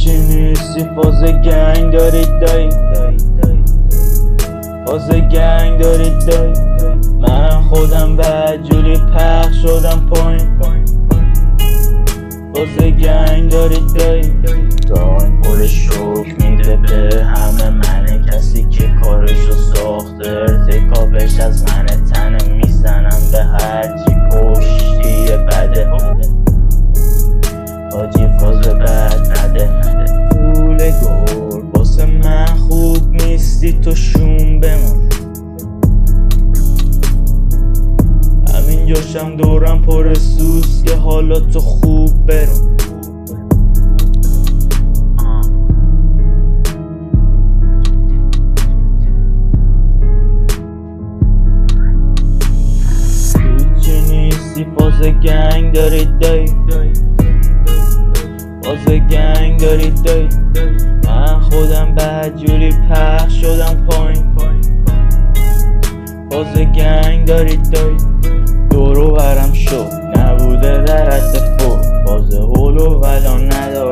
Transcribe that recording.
هیچی نیستی فاز گنگ دارید دایی، فاز گنگ دارید دایی. من خودم بدجوری پخش شدم پایین، فاز گنگ دارید دایی. دایم پر شوک میده به همه، من کسی که کارشو ساخته، ارتکابش از من تنه، میزنم به هرچی پشتی بده، حاجی فاز بد نده. پول گل واسه من خوب نیستی تو شوم بمون، همین جاشم دورم پر سوز که حالا تو خوب برون. هیچی نیستی فاز گنگ دارید دایی، فاز گنگ دارید دایی. من خودم بدجوری پخش شدم پایین، فاز گنگ دارید دایی. دورو برم شو نبوده در حد فور، فاز هولو ولا نداره.